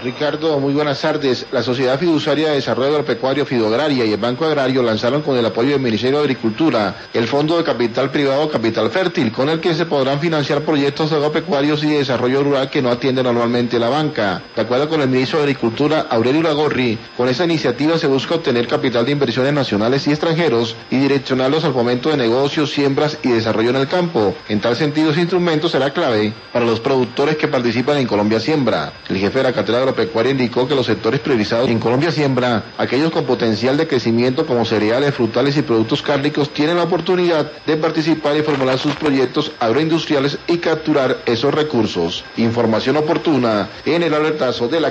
Ricardo, muy buenas tardes. La Sociedad Fiduciaria de Desarrollo Agropecuario Fidoagraria y el Banco Agrario lanzaron con el apoyo del Ministerio de Agricultura el Fondo de Capital Privado Capital Fértil, con el que se podrán financiar proyectos agropecuarios y de desarrollo rural que no atiende normalmente la banca. De acuerdo con el ministro de Agricultura, Aurelio Uragorri, con esta iniciativa se busca obtener capital de inversiones nacionales y extranjeros y direccionarlos al fomento de negocios, siembras y desarrollo en el campo. En tal sentido, ese instrumento será clave para los productores que participan en Colombia Siembra. El jefe de la Cátedra Agropecuaria indicó que los sectores priorizados en Colombia Siembra, aquellos con potencial de crecimiento como cereales, frutales y productos cárnicos, tienen la oportunidad de participar y formular sus proyectos agroindustriales y capturar esos recursos. Información oportuna en el alertazo de la